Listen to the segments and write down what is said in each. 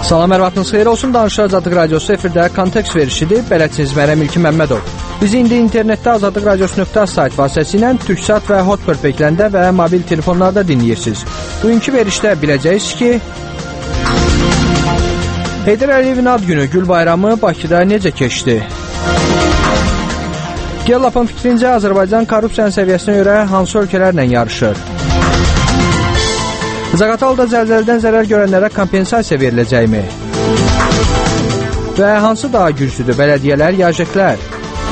Salam, hər vaxtınız xeyir olsun. Danışıq Azadlıq Radiosu efirdə kontekst verişidir. Bələdçiniz mənəm İlkin Məmmədov. Bizi indi internetdə azadlıqradiosu.az sayt vasitəsilə TürkSat və Hotbird peykilərində və mobil telefonlarda dinləyirsiniz. Bugünkü verişdə biləcəksiniz ki, Heydər Əliyevin ad günü Gül bayramı Bakıda necə keçdi? Gellap'ın fikrincə Azərbaycan korrupsiyanın səviyyəsinə görə hansı ölkələrlə yarışır? Zaqatalada zəlzələdən zərər görənlərə kompensasiya veriləcəkmi? Və hansı daha güclüdür? Bələdiyyələr, yajiklər?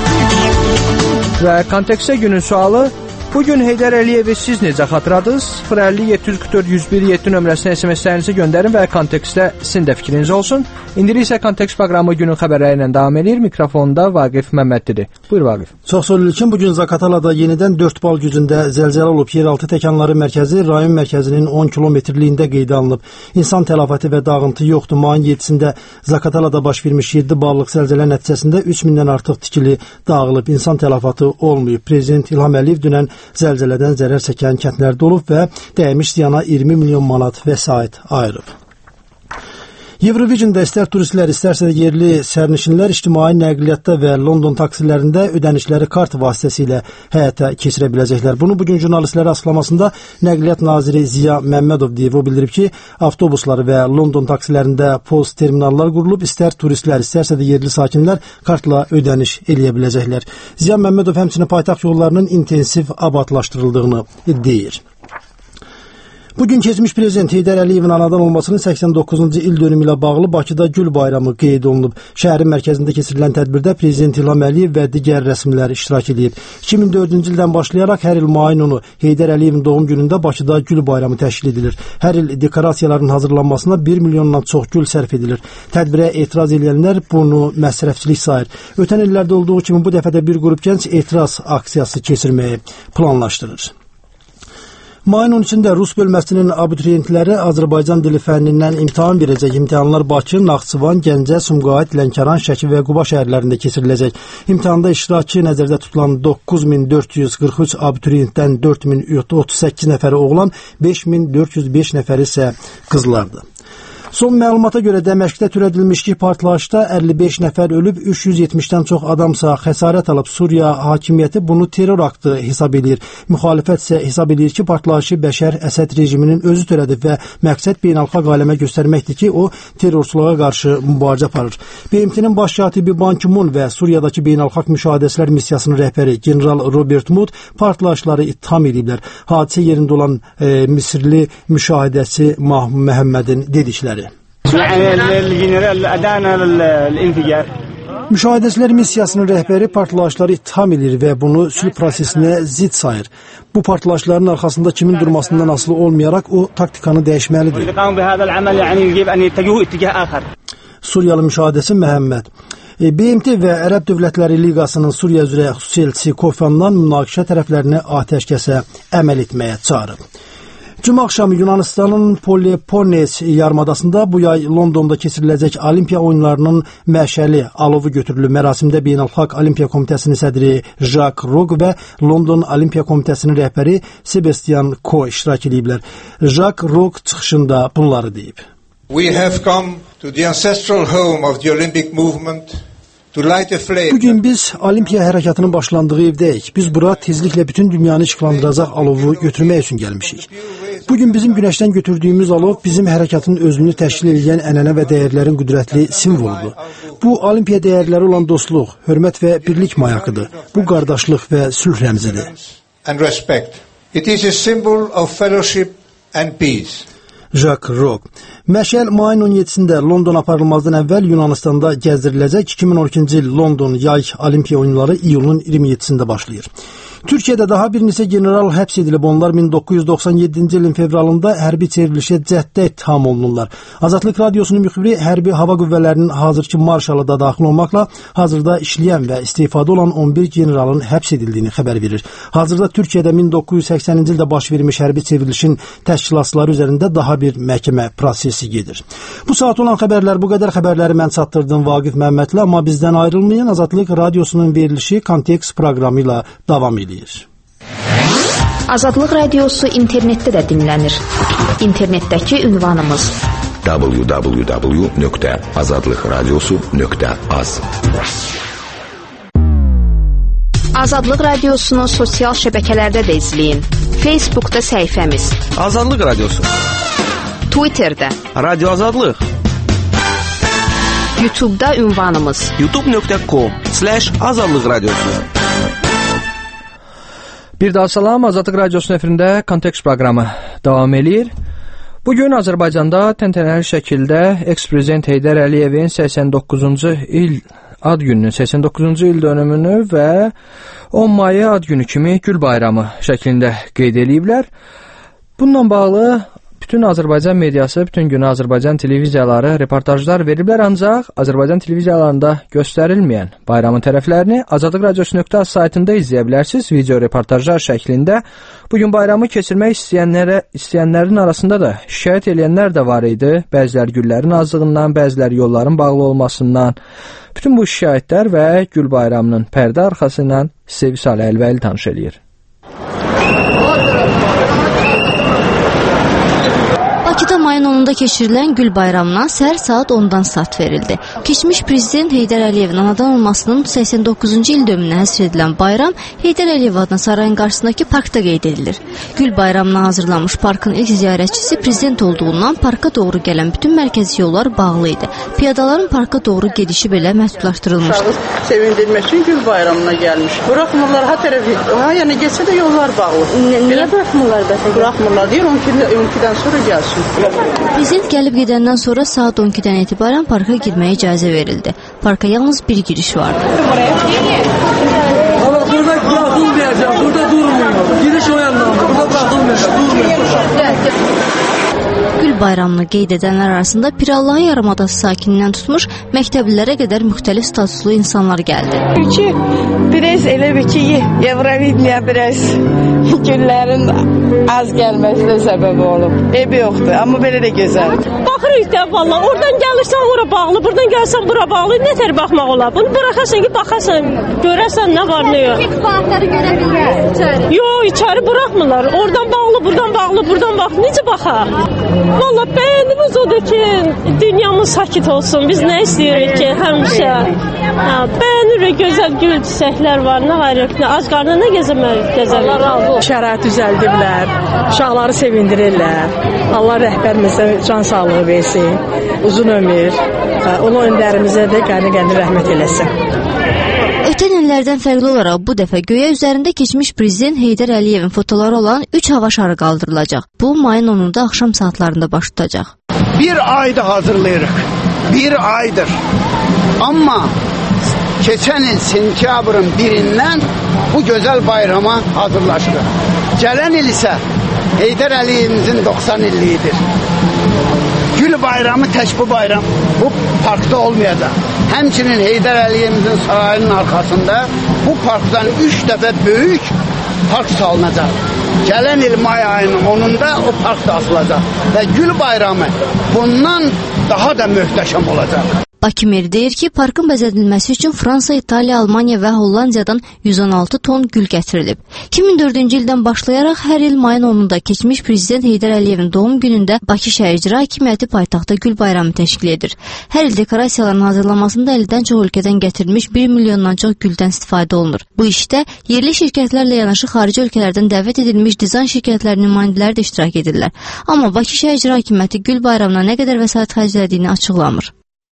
Və kontekstə günün sualı: bugün Heydər Əliyevi siz necə xatırladınız? 050-744-101-7 nömrəsinə SMS-lərinizi göndərin və kontekstdə sizin də fikriniz olsun. İndi isə kontekst proqramı günün xəbərləri ilə davam edir. Mikrofonda Vaqif Məmmədlidir. Buyur Vaqif. Çox sağ olun İlkin. Bugün Zaqatalada yenidən 4 bal gücündə zəlzələ olub. Yeraltı təkanları mərkəzi rayon mərkəzinin 10 kilometrliyində qeydə alınıb. İnsan tələfatı və dağıntı yoxdur. Mayın 7-sində Zaqatalada baş vermiş 7 ballıq zəlzələ nəticəsində 3000-dən artıq tikili dağılıb. İnsan tələfatı olmayıb. Prezident İlham Əliyev dünən zəlzələdən zərər çəkən kəndlərdə olub və dəymiş ziyana 20 milyon manat vəsait ayırıb. Eurovision'da istər turistlər, istərsə də yerli sərnişinlər ictimai nəqliyyatda və London taksilərində ödənişləri kart vasitəsilə həyata keçirə biləcəklər. Bunu bugün jurnalistlərə açıqlamasında Nəqliyyat naziri Ziya Məmmədov deyib. O bildirib ki, avtobusları və London taksilərində POS terminallar qurulub, istər turistlər, istərsə də yerli sakinlər kartla ödəniş eləyə biləcəklər. Ziya Məmmədov həmçinin paytaxt yollarının intensiv abadlaşdırıldığını deyir. Bugün keçmiş prezident Heydər Əliyevin anadan olmasının 89-cu il dönümü ilə bağlı Bakıda Gül bayramı qeyd olunub. Şəhərin mərkəzində keçirilən tədbirdə prezident İlham Əliyev və digər rəsmilər iştirak edib. 2004-cü ildən başlayaraq hər il mayın 10-u Heydər Əliyevin doğum günündə Bakıda Gül bayramı təşkil edilir. Hər il dekorasiyaların hazırlanmasına 1 milyondan çox gül sərf edilir. Tədbirə etiraz edənlər bunu məsrəfçilik sayır. Ötən illərdə olduğu kimi bu dəfə də bir qrup gənc etiraz aksiyası keçirməyi planlaşdırır. Mayın 13-də Rus bölməsinin abituriyentləri Azərbaycan dili fənnindən imtahan verəcək. İmtahanlar Bakı, Naxçıvan, Gəncə, Sumqayıt, Lənkəran, Şəki və Quba şəhərlərində keçiriləcək. İmtahanda iştirakçı nəzərdə tutulan 9443 abituriyentdən 4038 nəfəri oğlan, 5405 nəfəri isə qızlardır. Son məlumata görə Dəməşqdə törədilmiş ki, partlayışda 55 nəfər ölüb, 370-dən çox adamsa xəsarət alıb. Suriya hakimiyyəti bunu terror aktı hesab edir. Müxalifət isə hesab edir ki, partlayışı Bəşər Əsəd rejiminin özü törədib və məqsəd beynəlxalq aləmə göstərməkdir ki, o terrorçuluğa qarşı mübarizə aparır. BMT-nin baş katibi Ban Ki-moon və Suriyadakı beynəlxalq müşahidəçilər missiyasının rəhbəri general Robert Mood partlayışları ittiham ediblər. Hadisə yerində olan Misirli müşahidəçi Məhəmmədin dedikləri. Müşahidəçilər missiyasının rəhbəri partlayışları ittiham edir və bunu sülh prosesinə zid sayır. Bu partlayışların arxasında kimin durmasından asılı olmayaraq o taktikanı dəyişməlidir. Suriyalı müşahidəçi Məhəmməd. BMT və Ərəb Dövlətləri Liqasının Suriya üzrə xüsusi elçisi Kofi Annan münaqişə tərəflərini atəşkəsə əməl etməyə çağırıb. Cümə axşamı Yunanistanın Peloponnes yarımadasında bu yay Londonda keçiriləcək Olimpiya oyunlarının məşəli alovu götürülü mərasimdə Beynəlxalq Olimpiya Komitəsinin sədri Jacques Rogge və London Olimpiya Komitəsinin rəhbəri Sebastian Coe iştirak ediblər. Jacques Rogge çıxışında bunları deyib. We have come to the ancestral home of the Olympic movement. Bugün biz Olimpiya hərəkatının başlandığı evdəyik. Biz bura tezliklə bütün dünyanı işıqlandıracaq alovu götürmək üçün gəlmişik. Bugün bizim günəşdən götürdüyümüz alov bizim hərəkatın özünü təşkil edən ənənə və dəyərlərin qüdrətli simvoludur. Bu Olimpiya dəyərləri olan dostluq, hörmət və birlik mayakıdır. Bu qardaşlıq və sülh rəmzidir. It is a symbol of fellowship and peace. Jacques Rogge. Məşəl mayın 17-sində London aparılmazdan əvvəl Yunanistanda gəzdiriləcək. 2012-ci il London yay Olimpiya oyunları iyulun 27-sində başlayır. Türkiyədə daha bir neçə general həbs edilib. Onlar 1997-ci ilin fevralında hərbi çevrilişə cəhddə ittiham olunurlar. Azadlıq Radiosunun müxbiri hərbi hava qüvvələrinin hazırki marşalı da daxil olmaqla hazırda işləyən və istifada olan 11 generalın həbs edildiyini xəbər verir. Hazırda Türkiyədə 1980-ci ildə baş vermiş hərbi çevrilişin təşkilatçıları üzərində daha bir məhkəmə prosesi gedir. Bu saat olan xəbərlər bu qədər. Xəbərləri mən çatdırdım Vaqif Məmmədli, amma bizdən ayrılmayın. Azadlıq Radiosunun verilişi Kontekst proqramı ilə davam edir. Azadlıq Radiosu internetdə də dinlənir. İnternetdəki ünvanımız www.azadlıkradyosu.az. Azadlıq Radiosunu sosial şəbəkələrdə də izləyin. Facebookda səhifəmiz Azadlıq Radiosu, Twitterdə Radio Azadlıq, YouTube'da ünvanımız youtube.com/Azadlıq Radiosu. Bir daha salam, Azadlıq Radiosunun efirində Kontekst proqramı davam eləyir. Bugün Azərbaycanda təntənəli şəkildə eks-prezident Heydər Əliyevin 89-cu il ad gününün 89-cu il dönümünü və 10 mayı ad günü kimi Gül bayramı şəklində qeyd ediblər. Bununla bağlı bütün Azərbaycan mediası, bütün günü Azərbaycan televiziyaları reportajlar veriblər, ancaq Azərbaycan televiziyalarında göstərilməyən bayramın tərəflərini Azadlıq Radiosu.az saytında izləyə bilərsiniz video reportajlar şəklində. Bugün bayramı keçirmək istəyənlərin arasında da şikayət edənlər də var idi. Bəziləri güllərin azlığından, bəziləri yolların bağlı olmasından. Bütün bu şikayətlər və Gül bayramının pərdə arxasından Sevi Salih Əlvəli tanış edir. Bakıda mayın 10-da keçirilən Gül bayramına səhər saat 10-dan start verildi. Keçmiş prezident Heydər Əliyevin anadan olmasının 89-cu il dönümünə həsr edilən bayram Heydər Əliyev adına sarayın qarşısındakı parkda qeyd edilir. Gül bayramına hazırlanmış parkın ilk ziyarətçisi prezident olduğundan parka doğru gələn bütün mərkəzi yollar bağlı idi. Piyadaların parka doğru gedişi belə məhdudlaşdırılmışdı. Sevindirmək üçün Gül bayramına gəlmiş. Buraxmırlar, yəni geçsə də yollar bağlı. Niyə buraxmırlar bəs? Buraxmırlar, deyir 12-dən sonra gəlsin. Prezident gəlib gedəndən sonra saat 12-dən etibarən parka girməyə icazə verildi. Parka yalnız bir giriş vardı. Ama burada bırakılmayacak, burada durmuyor. Giriş o yandan, burada bırakılmayacak, durmuyor. Gül bayramını qeyd edənlər arasında Pirallahı yarımadası sakinindən tutmuş məktəblilərə qədər müxtəlif statuslu insanlar gəldi. Çünki biraz elə bir ki, Evrovidniya biraz güllərin az gəlməsinə səbəb olub. Ev yoxdur, amma belə də gözəl. Baxırıq da valla, oradan gəlirsən ora bağlı, buradan gəlirsən bura bağlı. Nətər baxmaq olar? Bunu buraxasan ki, baxasan, görəsən nə var, nə yox. Saatları görə bilirsən. Yox, içəri buraxmırlar. Oradan bağlı, buradan bağlı, buradan bağlı. Necə baxaq? Valla bəyənimiz odur ki, dünyamız sakit olsun. Biz nə istəyirik ki, həmişə. Bəyənirik, gözəl gül çiçəklər var, nə var yox, ac qarnına nə gəzəmək. Şərait düzəldiblər, uşaqları sevindirirlər. Allah rəhbərimizə can sağlığı versin, uzun ömür, ulu öndərimizə də qəni rəhmət eləsin. Ötən illərdən fərqli olaraq bu dəfə göyə üzərində keçmiş prezident Heydər Əliyevin fotoları olan 3 hava şarı qaldırılacaq. Bu mayın 10-da axşam saatlarında baş tutacaq. Bir aydır hazırlayırıq. Bir aydır. Amma keçən il sentyabrın 1-dən bu gözəl bayrama hazırlaşdıq. Gələn il isə Heydər Əliyevimizin 90 illiyidir. Gül bayramı tək bu bayram bu parkda olmayacaq. Həmçinin Heydər Əliyevimizin sarayının arxasında bu parkdan 3 dəfə böyük park salınacaq. Gələn il may ayının 10-da o park da açılacaq və Gül bayramı bundan daha da möhtəşəm olacaq. Bakı meri deyir ki, parkın bəzədilməsi üçün Fransa, İtaliya, Almaniya və Hollandiyadan 116 ton gül gətirilib. 2004-cü ildən başlayaraq hər il mayın 10-da keçmiş prezident Heydər Əliyevin doğum günündə Bakı şəhər icra hakimiyyəti paytaxtda Gül bayramı təşkil edir. Hər il dekorasiyaların hazırlanmasında əldən çox ölkədən gətirilmiş 1 milyondan çox güldən istifadə olunur. Bu işdə yerli şirkətlərlə yanaşı xarici ölkələrdən dəvət edilmiş dizayn şirkətlərinin nümayəndələri də iştirak edirlər. Amma Bakı şəhər icra hakimiyyəti Gül bayramına nə qədər vəsait xərclədiyini açıqlamır.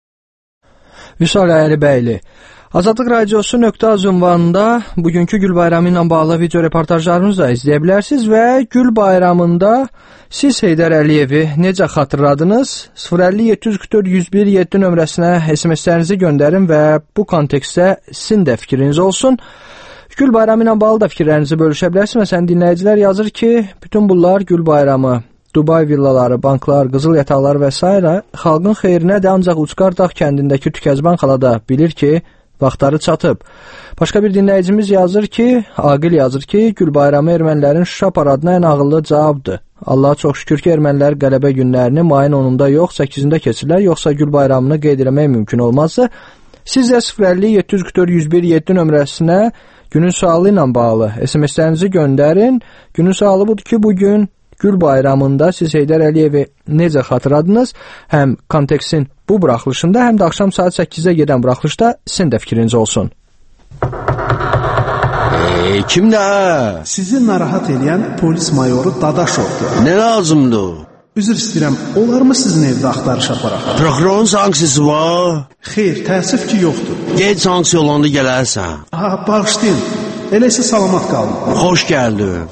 Vüsal Əlibəyli. Azadlıq Radiosu.az ünvanında bugünkü Gül bayramı ilə bağlı video reportajlarımızı da izləyə bilərsiniz və Gül bayramında siz Heydər Əliyevi necə xatırladınız? 050-744-101-7 nömrəsinə SMS-lərinizi göndərin və bu kontekstdə sizin də fikriniz olsun. Gül bayramı ilə bağlı da fikirlərinizi bölüşə bilərsiniz. Məsələn, dinləyicilər yazır ki, bütün bunlar Gül bayramı, Dubay villaları, banklar, qızıl yataqlar və s. xalqın xeyrinədir, ancaq Ucqar Dağ kəndindəki Tükəzban xala da bilir ki, vaxtları çatıb. Başqa bir dinləyicimiz yazır ki, Aqil yazır ki, Gül bayramı ermənilərin Şuşa paradına ən ağıllı cavabdır. Allaha çox şükür ki, ermənilər qələbə günlərini mayın 10-da yox, 8-də keçirlər, yoxsa Gül bayramını qeyd eləmək mümkün olmazdı. Siz də 050-744-101-7 nömrəsinə günün sualı ilə bağlı SMS-lərinizi göndərin. Günün sualı budur ki, bugün Gül bayramında siz Heydər Əliyevi necə xatırladınız? Həm kontekstin bu buraxılışında, həm də axşam saat 8-də gedən buraxılışda sizin də fikriniz olsun. Kimdə? Sizi narahat edən polis mayoru Dadaşovdur. Nə lazımdır? Üzr istəyirəm, olar mı sizin evdə axtarış aparaq? Prokurorun sanksiyası var? Xeyr, təəssüf ki, yoxdur. Gec sanksiya olanda gələrsən. Bağışlayın, elə isə salamat qalın. Xoş gəldin.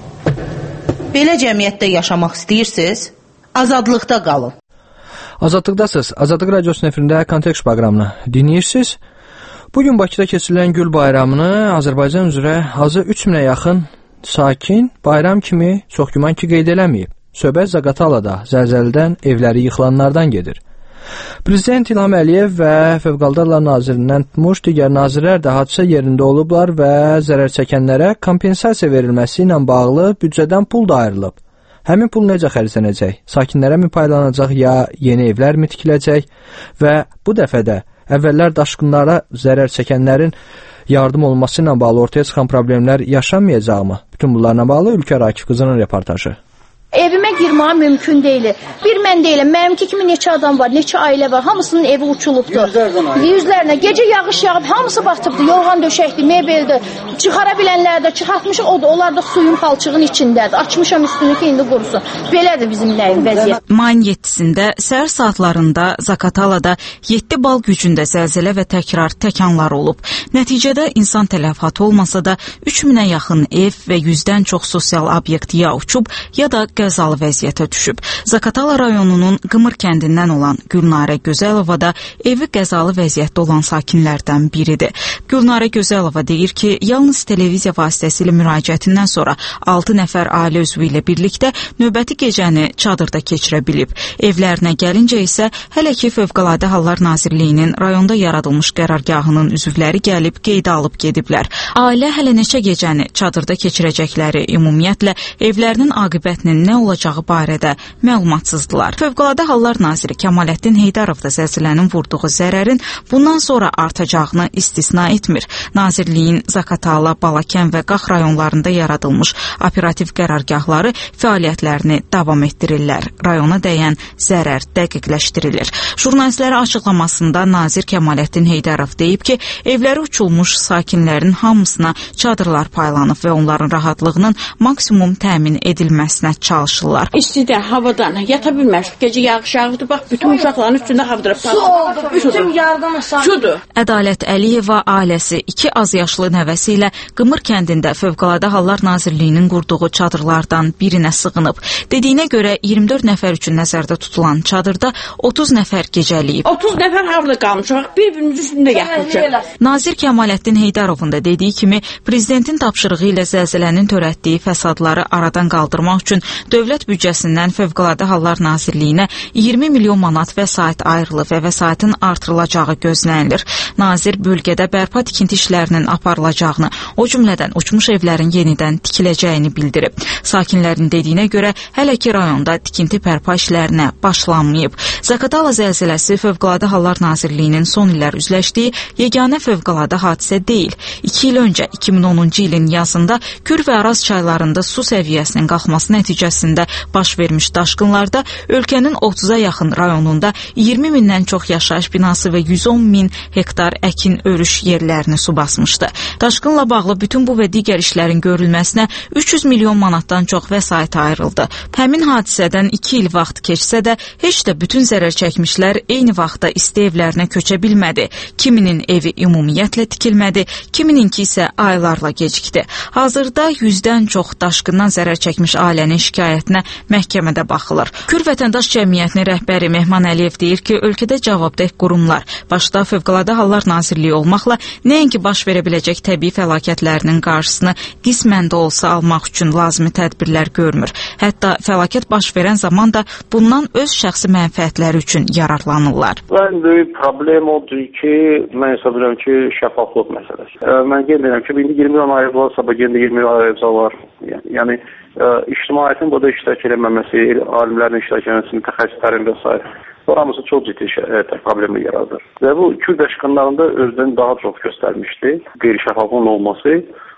Belə cəmiyyətdə yaşamaq istəyirsiniz? Azadlıqda qalın. Azadlıqdasınız. Azadlıq Radiosunun efirində Kontekst proqramını dinləyirsiniz. Bugün Bakıda keçirilən Gül bayramını Azərbaycan üzrə azı 3000-ə yaxın sakin bayram kimi çox güman ki qeyd eləməyib. Söhbət Zaqatalada zəlzələdən evləri yıxılanlardan gedir. Prezident İlham Əliyev və Fövqəladə Hallar Nazirindən tutmuş digər nazirlər də hadisə yerində olublar və zərər çəkənlərə kompensasiya verilməsi ilə bağlı büdcədən pul da ayrılıb. Həmin pul necə xərclənəcək? Sakinlərə mi paylanacaq ya yeni evlər mi tikiləcək? Və bu dəfə də əvvəllər daşqınlara zərər çəkənlərin yardım olunması ilə bağlı ortaya çıxan problemlər yaşanmayacaqmı? Bütün bunlarla bağlı Ülkər Akif qızının reportajı. Evimə girməyə mümkün deyil. Bir mən deyiləm, mənimki kimi neçə adam var, neçə ailə var, hamısının evi uçulubdur. Yüzlərlə, gecə yağış yağıb, hamısı batıbdır, yorğan döşəkdir, mebeldir. Çıxara bilənlər də çıxartmışıq, onlar da suyun palçığın içindədir. Açmışam üstünü ki, indi qurusun. Belədir bizim vəziyyət. Mayın 7-sində səhər saatlarında Zaqatalada 7 bal gücündə zəlzələ və təkrar təkanlar olub. Nəticədə insan tələfatı olmasa da 3000-ə yaxın ev və 100-dən çox sosial obyekt ya uçub, ya da qəzalı vəziyyətə düşüb. Zaqatala rayonunun Qımır kəndindən olan Gülnarə Gözəlova da evi qəzalı vəziyyətdə olan sakinlərdən biridir. Gülnarə Gözəlova deyir ki, yalnız televiziya vasitəsilə müraciətindən sonra 6 nəfər ailə üzvü ilə birlikdə növbəti gecəni çadırda keçirə bilib. Evlərinə gəlincə isə hələ ki Fövqəladə Hallar Nazirliyinin rayonda yaradılmış qərargahının üzvləri gəlib qeydə alıb gediblər. Ailə hələ neçə gecəni çadırda keçirəcəkləri ümumiyyətlə evlərinin aqibətinin nə olacağı barədə məlumatsızdılar. Fövqəladə Hallar Naziri Kəmaləddin Heydərov da zəlzələnin vurduğu zərərin bundan sonra artacağını istisna etmir. Nazirliyin Zaqatala, Balakən və Qax rayonlarında yaradılmış operativ qərargahları fəaliyyətlərini davam etdirirlər. Rayona dəyən zərər dəqiqləşdirilir. Jurnalistlərə açıqlamasında nazir Kəmaləddin Heydərov deyib ki, evləri uçulmuş sakinlərin hamısına çadırlar paylanıb və onların rahatlığının maksimum təmin edilməsinə çalışırlar. İstidə, havadan yata bilməz. Gecə yağış yağdı, bax, bütün uşaqların üstündə havdırıb. Su oldu, bütün yardım sudur. Ədalət Əliyeva ailəsi 2 az yaşlı nəvəsi ilə Qımır kəndində Fövqəladə Hallar Nazirliyinin qurduğu çadırlardan birinə sığınıb. Dediyinə görə 24 nəfər üçün nəzərdə tutulan çadırda 30 nəfər gecəliyib. 30 nəfər havada qalmışıq, bir-birimiz üstündə yatmışıq. Nazir Kəmaləddin Heydarovun da dediyi kimi, prezidentin tapşırığı ilə zəlzələnin törətdiyi fəsadları aradan qaldırmaq üçün dövlət büdcəsindən Fövqəladə Hallar Nazirliyinə 20 milyon manat vəsait ayrılıb və vəsaitin artırılacağı gözlənilir. Nazir bölgədə bərpa tikinti işlərinin aparılacağını, o cümlədən uçmuş evlərin yenidən tikiləcəyini bildirib. Sakinlərin dediyinə görə hələ ki rayonda tikinti bərpa işlərinə başlanmayıb. Zaqatala zəlzələsi Fövqəladə Hallar Nazirliyinin son illər üzləşdiyi yeganə fövqəladə hadisə deyil. 2 il öncə 2010-cu ilin yazında Kür və Araz çaylarında su səviyyəsinin qalxması nəticəsində baş vermiş daşqınlarda ölkənin 30-a yaxın rayonunda 20 mindən çox yaşayış binası və 110 min hektar əkin örüş yerlərini su basmışdı. Daşqınla bağlı bütün bu və digər işlərin görülməsinə 300 milyon manatdan çox vəsait ayrıldı. Həmin hadisədən 2 il vaxt keçsə də heç də bütün zərər çəkmişlər eyni vaxtda isti evlərinə köçə bilmədi. Kiminin evi ümumiyyətlə tikilmədi, kimininki isə aylarla gecikdi. Hazırda 100-dən çox daşqından zərər çəkmiş ailənin şikayətinə məhkəmədə baxılır. Kür vətəndaş cəmiyyətinin rəhbəri Mehman Əliyev deyir ki, ölkədə cavabdeh qurumlar, başda Fövqəladə Hallar Nazirliyi olmaqla nəinki baş verə biləcək təbii fəlakətlərinin qarşısını qismən də olsa almaq üçün lazımi tədbirlər görmür. Hətta fəlakət baş verən zaman da bundan öz şəxsi mənfəətləri üçün yararlanırlar. Ən böyük problem odur ki, mən hesab edirəm ki, şəffaflıq məsələsi. Mən qeyd edirəm ki, indi 20 milyon ailə varsa, indi 20 milyon ailə var. Yəni ictimaiyyətin burada iştirak eləməməsi, alimlərin iştirak eləməsi, mütəxəssislərin və s. Oramızı çox ciddi problemi yaradır. Və bu Kür daşqınlarında özdən daha çox göstərmişdi. Qeyri-şəffaflığın olması.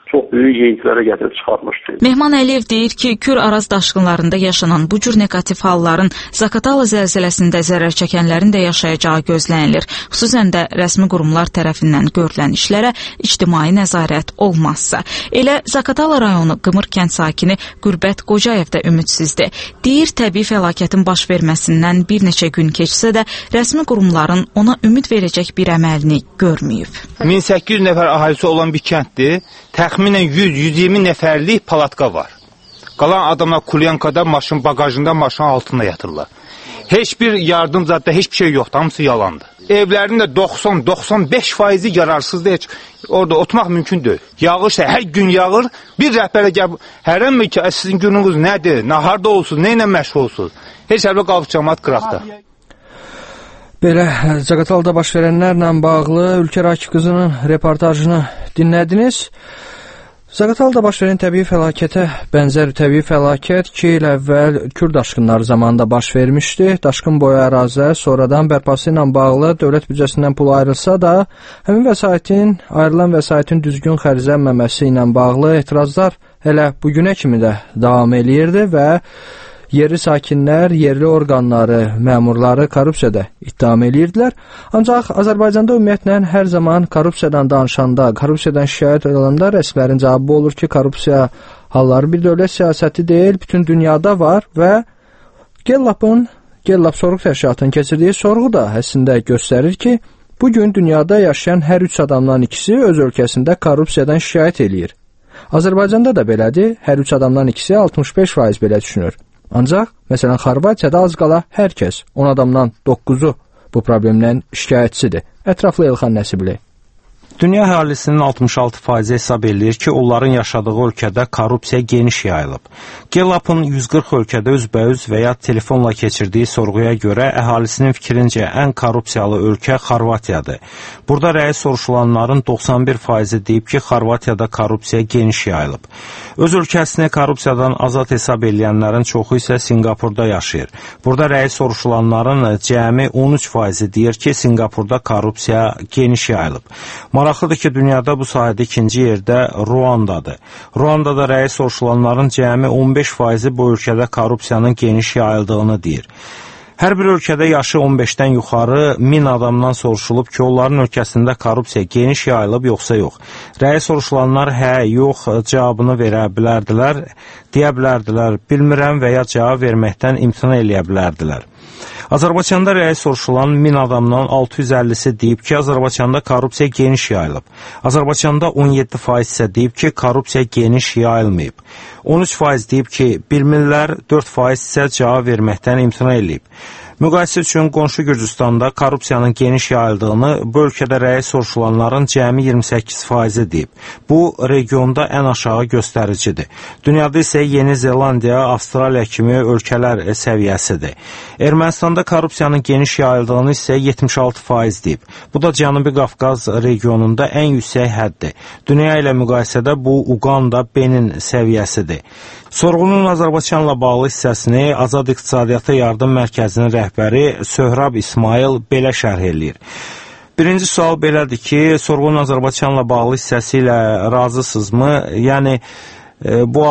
çox böyük yeyiklərə gətirib çıxarmışdı. Mehman Əliyev deyir ki, Kür-Araz daşqınlarında yaşanan bu cür negativ halların Zaqatala zəlzələsində zərər çəkənlərin də yaşayacağı gözlənilir. Xüsusən də rəsmi qurumlar tərəfindən görülən işlərə ictimai nəzarət olmazsa. Elə Zaqatala rayonu Qımır kənd sakini Qürbət Qocayev də ümidsizdir. Deyir, təbii fəlakətin baş verməsindən bir neçə gün keçsə də rəsmi qurumların ona ümid verəcək bir əməlini görməyib. 1800 nəfər əhalisi olan bir kənddir. Təxminən 100-120 nəfərlik palatka var. Qalan adamlar Kulyankada maşın bagajında, maşın altında yatırlar. Heç bir yardım zaten heç bir şey yoxdur, hamısı yalandır. Evlərin də 90-95% yararsızdır, heç orada oturmaq mümkün deyil. Yağış hər gün yağır, bir rəhbərə gəl, hərəm ki, sizin gününüz nədir, naharda olsunuz, nə ilə məşğul olsunuz? Heç hələ qalıb cəmaat qıraqda. Belə Zaqatalada baş verənlərlə bağlı Ülkə Rakib qızının reportajını dinlədiniz. Zaqatalada baş verən təbii fəlakətə bənzər təbii fəlakət 2 il əvvəl Kür daşqınları zamanında baş vermişdi. Daşqın boyu ərazidə sonradan bərpası ilə bağlı dövlət büdcəsindən pul ayrılsa da, həmin ayrılan vəsaitin düzgün xərclənməməsi ilə bağlı etirazlar hələ bugünə kimi də davam eləyirdi və yerli sakinlər, yerli orqanları, məmurları korrupsiyada ittiham eləyirdilər. Ancaq Azərbaycanda ümumiyyətlə hər zaman korrupsiyadan danışanda, korrupsiyadan şikayət edəndə rəsmilərin cavabı olur ki, korrupsiya halları bir dövlət siyasəti deyil, bütün dünyada var və Gellap sorğu təşkilatının keçirdiyi sorğu da əslində göstərir ki, bugün dünyada yaşayan hər 3 adamdan ikisi öz ölkəsində korrupsiyadan şikayət eləyir. Azərbaycanda da belədir, hər 3 adamdan ikisi 65% belə düşünür. Ancaq, məsələn, Xorvatiyada az qala hər kəs, 10 adamdan 9-u bu problemdən şikayətçidir. Ətraflı Elxan Nəsibli. Dünya əhalisinin 66% hesab eləyir ki, onların yaşadığı ölkədə korrupsiya geniş yayılıb. Gellap'ın 140 ölkədə üzbəüz və ya telefonla keçirdiyi sorğuya görə əhalisinin fikrincə ən korrupsiyalı ölkə Xorvatiyadır. Burada rəy soruşulanların 91% deyib ki, Xorvatiyada korrupsiya geniş yayılıb. Öz ölkəsini korrupsiyadan azad hesab eləyənlərin çoxu isə Singapurda yaşayır. Burada rəy soruşulanların cəmi 13% deyir ki, Singapurda korrupsiya geniş yayılıb. Maraqlıdır ki, dünyada bu sahədə ikinci yerdə Ruandadır. Ruandada rəy soruşulanların cəmi 15% bu ölkədə korrupsiyanın geniş yayıldığını deyir. Hər bir ölkədə yaşı 15-dən yuxarı 1000 adamdan soruşulub ki, onların ölkəsində korrupsiya geniş yayılıb yoxsa yox. Rəy soruşulanlar hə, yox cavabını verə bilərdilər, deyə bilərdilər, bilmirəm və ya cavab verməkdən imtina eləyə bilərdilər. Azərbaycanda rəy soruşulan 1000 adamdan 650-si deyib ki, Azərbaycanda korrupsiya geniş yayılıb. Azərbaycanda 17% isə deyib ki, korrupsiya geniş yayılmayıb. 13% deyib ki, bilmirlər, 4% isə cavab verməkdən imtina eləyib. Müqayisə üçün qonşu Gürcüstanda korrupsiyanın geniş yayıldığını bu ölkədə rəy soruşulanların cəmi 28% deyib. Bu, regionda ən aşağı göstəricidir. Dünyada isə Yeni Zelandiya, Avstraliya kimi ölkələr səviyyəsidir. Ermənistanda korrupsiyanın geniş yayıldığını isə 76% deyib. Bu da Cənubi Qafqaz regionunda ən yüksək həddir. Dünya ilə müqayisədə bu Uqanda, Benin səviyyəsidir. Sorğunun Azərbaycanla bağlı hissəsini Azad İqtisadiyyata Yardım Mərkəzinin rəhbəri Söhrab İsmail belə şərh eləyir. Birinci sual belədir ki, sorğunun Azərbaycanla bağlı hissəsi ilə razısınızmı? Yəni, bu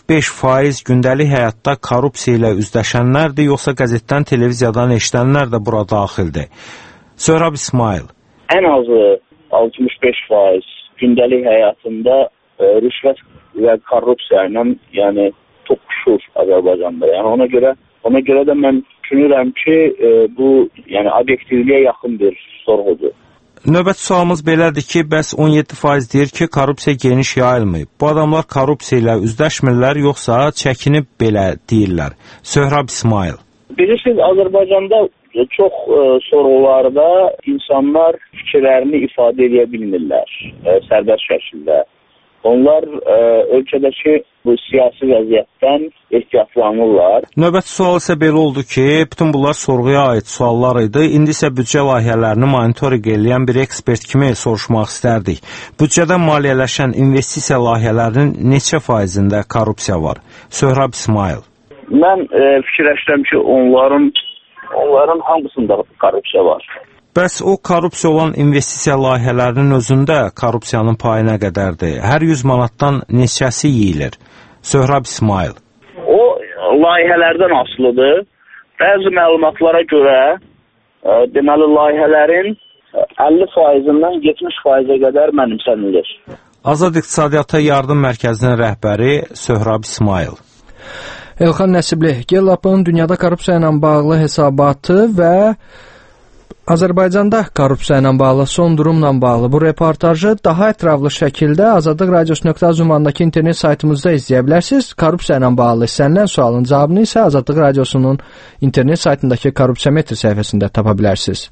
65% gündəlik həyatda korrupsiya ilə üzləşənlərdir, yoxsa qəzetdən, televiziyadan eşidənlər də bura daxildir? Söhrab İsmail. Ən azı 65% gündəlik həyatında rüşvət və korrupsiya ilə, yəni toqquşur Azərbaycanda. Yəni ona görə də mən düşünürəm ki, bu yəni obyektivliyə yaxın bir sorğudur. Növbəti sualımız belədir ki, bəs 17% deyir ki, korrupsiya geniş yayılmayıb. Bu adamlar korrupsiya ilə üzləşmirlər, yoxsa çəkinib belə deyirlər? Söhrab İsmail. Bilirsiniz, Azərbaycanda çox sorğularda insanlar fikirlərini ifadə edə bilmirlər sərbəst şəkildə. Onlar ölkədəki bu siyasi vəziyyətdən ehtiyatlanırlar. Növbəti sual isə belə oldu ki, bütün bunlar sorğuya aid suallar idi. İndi isə büdcə layihələrini monitorinq edən bir ekspert kimi soruşmaq istərdik. Büdcədə maliyyələşən investisiya layihələrinin neçə faizində korrupsiya var? Söhrab İsmail. Mən fikirləşirəm ki, onların hamısında korrupsiya var. Bəs o korrupsiya olan investisiya layihələrinin özündə korrupsiyanın payı nə qədərdir? Hər 100 manatdan neçəsi yeyilir? Söhrab İsmail. O layihələrdən asılıdır. Bəzi məlumatlara görə deməli layihələrin 50%-dən 70%-ə qədər mənimsənilir. Azad İqtisadiyyata Yardım Mərkəzinin rəhbəri Söhrab İsmail. Elxan Nəsibli, Gellap'ın dünyada korrupsiya ilə bağlı hesabatı və Azərbaycanda korrupsiya ilə bağlı son durumla bağlı bu reportajı daha ətraflı şəkildə Azadlıq Radiosu.az ünvanındakı internet saytımızda izləyə bilərsiniz. Korrupsiya ilə bağlı istənilən sualın cavabını isə Azadlıq Radiosunun internet saytındakı korrupsiyametr səhifəsində tapa bilərsiniz.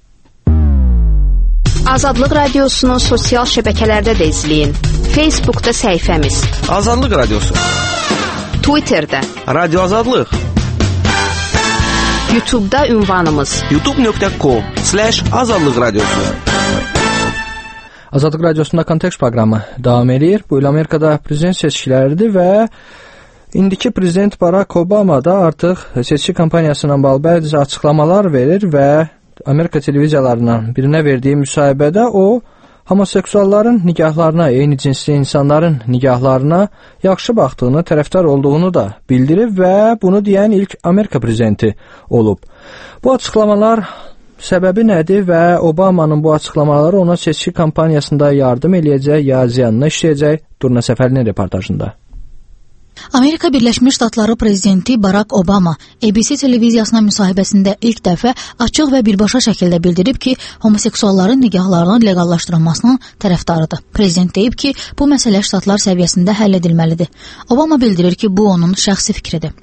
Azadlıq Radiosunu sosial şəbəkələrdə də izləyin. Facebookda səhifəmiz Azadlıq Radiosu, Twitterdə Radio Azadlıq, YouTube'da ünvanımız youtube.com/Azadlıq Radiosu. Azadlıq Radiosunda kontekst proqramı davam edir. Bu il Amerikada prezident seçkiləridir və indiki prezident Barack Obama da artıq seçki kampaniyası ilə bağlı bəzi açıqlamalar verir və Amerika televiziyalarından birinə verdiyi müsahibədə o homoseksualların nikahlarına, eyni cinsli insanların nikahlarına yaxşı baxdığını, tərəfdar olduğunu da bildirib və bunu deyən ilk Amerika prezidenti olub. Bu açıqlamalar səbəbi nədir və Obamanın bu açıqlamaları ona seçki kampaniyasında yardım eləyəcək ya ziyanına işləyəcək? Durna Səfərlinin reportajında. Amerika Birləşmiş Ştatları prezidenti Barack Obama ABC televiziyasına müsahibəsində ilk dəfə açıq və birbaşa şəkildə bildirib ki, homoseksualların nikahlarının legallaşdırılmasının tərəfdarıdır. Prezident deyib ki, bu məsələ ştatlar səviyyəsində həll edilməlidir. Obama bildirir ki, bu onun şəxsi fikridir.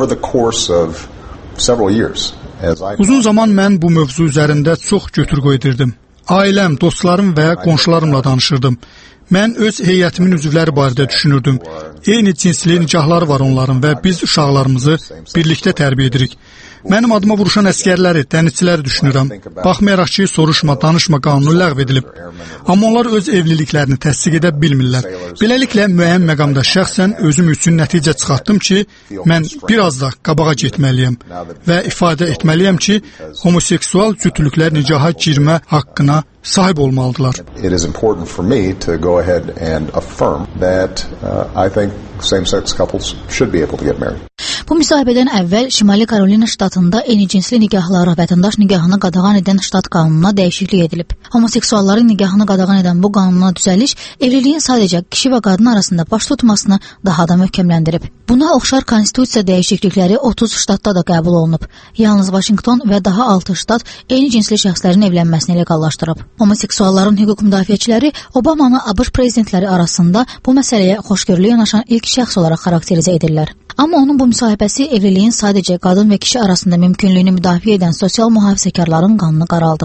Uzun zaman mən bu mövzu üzərində çox götür-qoy edirdim. Ailəm, dostlarım və qonşularımla danışırdım. Mən öz heyətimin üzvləri barədə düşünürdüm. Eyni cinsli nikahları var onların və biz uşaqlarımızı birlikdə tərbiyə edirik. Mənim adıma vuruşan əskərləri, dənizçiləri düşünürəm. Baxmayaraq ki, soruşma, danışma qanunu ləğv edilib. Amma onlar öz evliliklərini təsdiq edə bilmirlər. Beləliklə, müəyyən məqamda şəxsən özüm üçün nəticə çıxartdım ki, mən biraz da qabağa getməliyəm və ifadə etməliyəm ki, homoseksual cütlüklər nikaha girmə haqqına sahib olmalıdırlar. It is important for me to go ahead and affirm that I think same-sex couples should be able to get married. Bu müsahibədən əvvəl Şimali Karolina ştatında eyni cinsli nikahları vətəndaş nikahını qadağan edən ştat qanununa dəyişiklik edilib. Homoseksualların nikahını qadağan edən bu qanuna düzəliş evliliyin sadəcə kişi və qadın arasında baş tutmasını daha da möhkəmləndirib. Buna oxşar konstitusiya dəyişiklikləri 30 ştatda da qəbul olunub. Yalnız Washington və daha 6 ştat eyni cinsli şəxslərin evlənməsini legallaşdırıb. Homoseksualların hüquq müdafiəçiləri Obamanı ABŞ prezidentləri arasında bu məsələyə xoşgörülü yanaşan ilk şəxs olaraq xarakterizə edirlər. Amma onun bu müsahibəsi evliliyin sadəcə qadın və kişi arasında mümkünlüyünü müdafiə edən sosial mühafizəkarların qanını qaraldıb.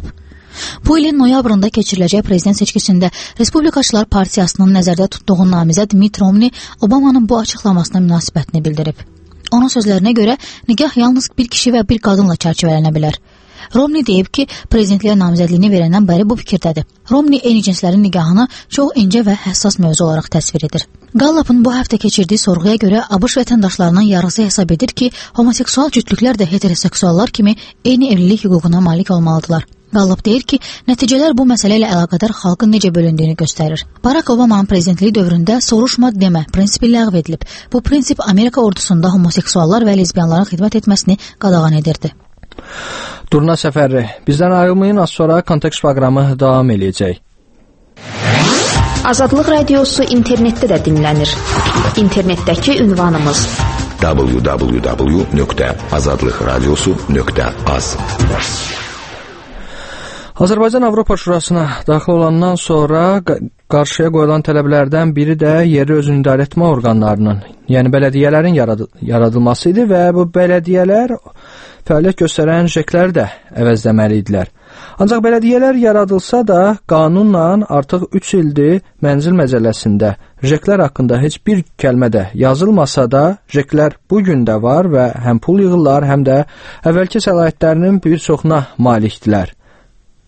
Bu ilin noyabrında keçiriləcək prezident seçkisində Respublikaçılar Partiyasının nəzərdə tutduğu namizəd Mitt Romney Obamanın bu açıqlamasına münasibətini bildirib. Onun sözlərinə görə nikah yalnız bir kişi və bir qadınla çərçivələnə bilər. Romney deyib ki, prezidentliyə namizədliyini verəndən bəri bu fikirdədir. Romney eyni cinslərin nikahını çox incə və həssas mövzu olaraq təsvir edir. Gallup'ın bu həftə keçirdiyi sorğuya görə ABŞ vətəndaşlarının yarısı hesab edir ki, homoseksual cütlüklər də heteroseksuallar kimi eyni evlilik hüququna malik olmalıdırlar. Gallup deyir ki, nəticələr bu məsələ ilə əlaqədar xalqın necə bölündüyünü göstərir. Barack Obama'nın prezidentliyi dövründə soruşma demə prinsipi ləğv edilib. Bu prinsip Amerika ordusunda homoseksuallar və lezbiyanların xidmət etməsini qadağan edirdi. Durna Səfərli, bizdən ayrılmayın, az sonra kontekst proqramı davam eləyəcək. Azadlıq Radiosu internetdə də dinlənir. İnternetdəki ünvanımız www.azadlıqradiosu.az. Azərbaycan Avropa Şurasına daxil olandan sonra qarşıya qoyulan tələblərdən biri də yerli özünü idarə etmə orqanlarının, yəni bələdiyyələrin yaradılması idi və bu bələdiyyələr fəaliyyət göstərən JEK-ləri də əvəzləməli idilər. Ancaq bələdiyyələr yaradılsa da qanunla artıq 3 ildir mənzil məcəlləsində JEK-lər haqqında heç bir kəlmə də yazılmasa da JEK-lər bu gün də var və həm pul yığırlar, həm də əvvəlki səlahiyyətlərinin bir çoxuna malikdilər.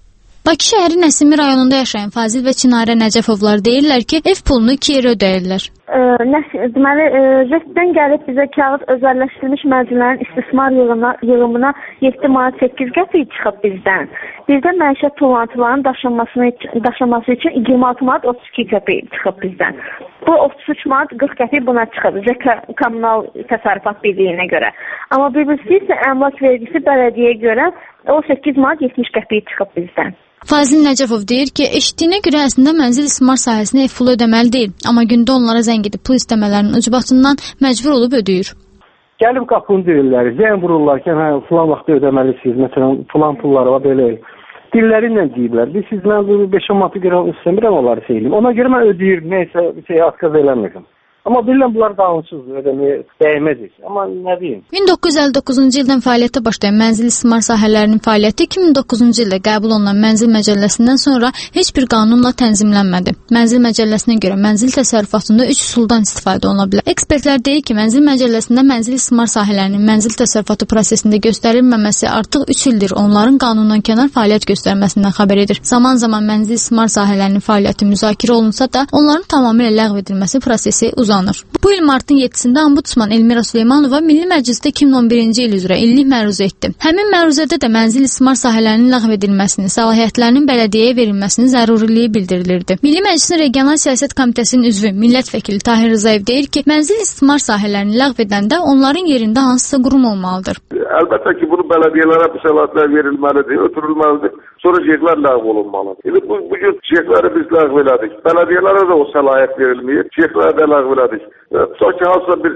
Bakı şəhəri Nəsimi rayonunda yaşayan Fazil və Çinarə Nəcəfovlar deyirlər ki, ev pulunu 2 yerə ödəyirlər. Deməli, JET-dən gəlib bizə kağız özəlləşdirilmiş mənzillərin istismar yığımına 7 manat 8 qəpik çıxıb bizdən. Bizdə məişət tullantılarının daşınması üçün 26 manat 32 qəpik çıxıb bizdən. Bu 33 manat 40 qəpik buna çıxıb kommunal təsərrüfat birliyinə görə. Amma birisi isə əmlak vergisi bələdiyyəyə görə 18 manat 70 qəpik çıxıb bizdən. Fazil Nəcəfov deyir ki, eşitdiyinə görə əslində mənzil istismar sahəsinə ev pulu ödəməli deyil, amma gündə onlara zəng edib pul istəmələrinin ucbatından məcbur olub ödəyir. Gəlib qapını döyürlər, zəng vururlar ki, filan vaxtda ödəməlisiniz, məsələn, filan pulları var, belə. Dilləri ilə deyiblər, siz mən 5-10 manatı görə istəmirəm onları söyləyim. Ona görə mən ödəyirəm, neysə bir şey atkaz eləmirəm. Amma bilirəm bunlar qanunsuzdur, ödəməyə dəyməzik. Amma nə deyim? 1959-cu ildən fəaliyyətə başlayan mənzil istismar sahələrinin fəaliyyəti 2009-cu ildə qəbul olunan Mənzil Məcəlləsindən sonra heç bir qanunla tənzimlənmədi. Mənzil Məcəlləsinə görə mənzil təsərrüfatında 3 üsuldan istifadə oluna bilər. Ekspertlər deyir ki, Mənzil Məcəlləsində mənzil istismar sahələrinin mənzil təsərrüfatı prosesində göstərilməməsi artıq 3 ildir onların qanundan kənar fəaliyyət göstərməsindən xəbər edir. Zaman-zaman mənzil istismar sahələrinin fəaliyyəti müzakirə olunsa da, onların tamamilə ləğv edilməsi prosesi uzanır. Bu il martın 7-sində Ombudsman Elmira Süleymanova Milli Məclisdə 2011-ci il üzrə illik məruzə etdi. Həmin məruzədə də mənzil istismar sahələrinin ləğv edilməsini, səlahiyyətlərinin bələdiyyəyə verilməsinin zəruriliyi bildirilirdi. Milli Məclisin Regional Siyasət Komitəsinin üzvü millət vəkili Tahir Rzayev deyir ki, mənzil istismar sahələrini ləğv edəndə onların yerində hansısa qurum olmalıdır. Əlbəttə ki, bunu bələdiyyələrə bu səlahiyyətlər verilməlidir, ötürülməlidir. Sonra JEK-lər ləğv olunmalıdır. Bugün JEK-ləri biz ləğv elədik. Bələdiyyələrə də o səlahiyyət verilməyib. JEK-ləri də ləğv elədik. Tutaq ki, hansısa bir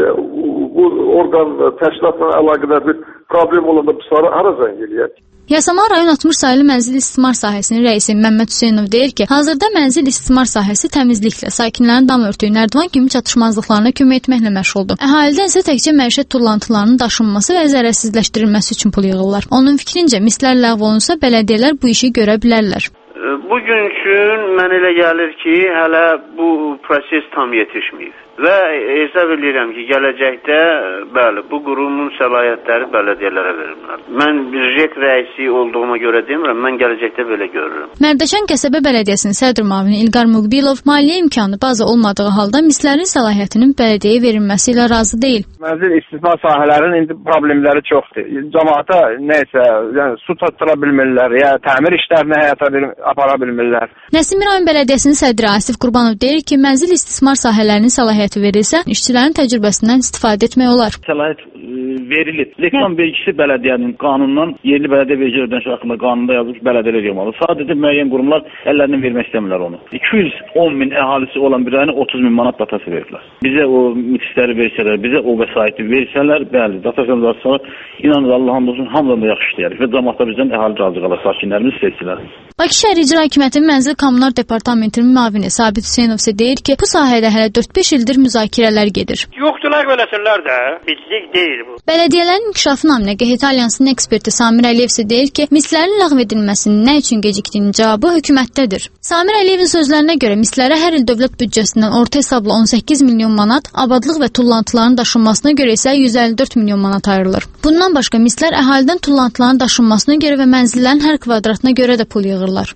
bu orqan təşkilatla əlaqədar bir problem olanda biz haracan eləyək? Yasamal rayon 60 sayılı mənzil istismar sahəsinin rəisi Məmməd Hüseynov deyir ki, hazırda mənzil istismar sahəsi təmizliklə, sakinlərin dam örtüyü, nərdivan kimi çatışmazlıqlarına kömək etməklə məşğuldur. Əhalidən isə təkcə məişət tullantılarının daşınması və zərərsizləşdirilməsi üçün pul yığırlar. Onun fikrincə, mislər ləğv olunsa bələdiyyələr bu işi görə bilərlər. Bugün üçün mən elə gəlir ki, hələ bu proses tam yetişməyib. Və hesab edirəm ki, gələcəkdə bəli, bu qurumun səlahiyyətləri bələdiyyələrə verilməlidir. Mən bir JEK rəisi olduğuma görə demirəm, mən gələcəkdə belə görürəm. Mərdəkan qəsəbə bələdiyyəsinin sədr müavini İlqar Muqbilov maliyyə imkanı bazı olmadığı halda mislərin səlahiyyətinin bələdiyyəyə verilməsi ilə razı deyil. Mənzil istismar sahələrinin indi problemləri çoxdur. Cəmaata nəysə, yəni su tutura bilmirlər, ya təmir işlərini həyata apara bilmirlər. Nəsimi rayon bələdiyyəsinin sədri Asif Qurbanov deyir ki, mənzil istismar səhərlərinin səlahiyyəti verilsə, işçilərin təcrübəsindən istifadə etmək olar. Səlahiyyət verilib. Reklam vergisi bələdiyyənin qanundan, yerli bələdiyyə vergi ödənişi haqqında qanunda yazılmış bələdiyyələr yığmalı. Sadəcə müəyyən qurumlar əllərindən vermək istəmirlər onu. 210 min əhalisi olan bir rayona 30 min manat datası verirlər. Bizə o mitisləri versələr, bizə o vəsaiti versələr, bəli, datasını varsa, inanın Allah'ın olsun, hamıdan da yaxşı işləyərik və cəmaatda bizdən əhali razı qalar, sakinlərimiz seçsilər. Bakı şəhər İcra Hakimiyyətinin Mənzil Kommunal Departamentinin müavini Sabit Hüseynov isə deyir ki, bu sahədə hələ 4-5 ildir müzakirələr gedir. Yoxdular beləsinlər də, bizlik deyil bu. Bələdiyyələrin inkişafı naminə QHT Alyansının eksperti Samir Əliyev isə deyir ki, mislərin ləğv edilməsinin nə üçün gecikdiyinin cavabı hökumətdədir. Samir Əliyevin sözlərinə görə mislərə hər il dövlət büdcəsindən orta hesabla 18 milyon manat, abadlıq və tullantıların daşınmasına görə isə 154 milyon manat ayrılır. Bundan başqa mislər əhalidən tullantıların daşınmasına görə və mənzillərin hər kvadratına görə də pul yığırlar.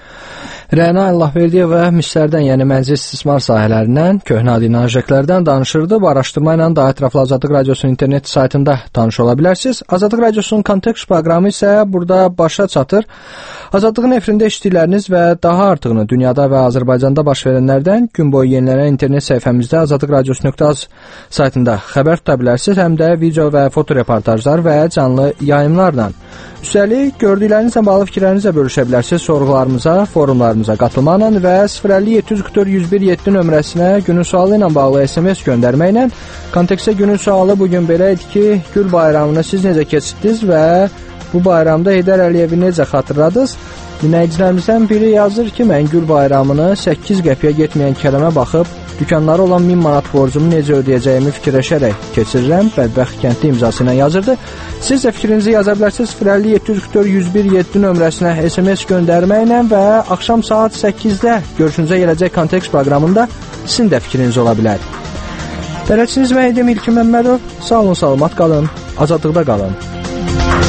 Rəna Allahverdiyeva mislərdən, yəni mənzil istismar sahələrindən, köhnə dinajəklərdən danışırdı. Bu araşdırma ilə daha ətraflı Azadlıq Radiosunun internet saytında tanış ola bilərsiniz. Azadlıq Radiosunun Kontekst proqramı isə burada başa çatır. Azadlığın efirində eşitdikləriniz və daha artığını dünyada və Azərbaycanda baş verənlərdən gün boyu yenilənən internet səhifəmizdə azadlıqradiosu.az saytında xəbər tuta bilərsiniz. Həm də video və foto reportajlar və canlı yayımlarla. Üstəlik, gördüklərinizlə bağlı fikirlərinizlə bölüşə bilərsiniz. Sorğularımıza, forumlarımıza qatılmaqla və 050-744-1017 nömrəsinə günün sualı ilə bağlı SMS göndərməklə. Kontekstdə günün sualı bugün belə idi ki, Gül bayramını siz necə keçirdiniz və bu bayramda Heydər Əliyevi necə xatırladınız? Dinləyicilərimizdən biri yazır ki, mən Gül bayramını 8 qəpiyə getməyən kələmə baxıb, dükanlara olan 1000 manat borcumu necə ödəyəcəyimi fikirləşərək keçirirəm. Bədbəxt kəndli imzası ilə yazırdı. Siz də fikrinizi yaza bilərsiniz 050-744-1017 nömrəsinə SMS göndərməklə və axşam saat 8-də görüşünüzə gələcək Kontekst proqramında sizin də fikriniz ola bilər. Bələdçiniz mən İlkin Məmmədov. Sağ olun, salamat qalın, azadlıqda qalın.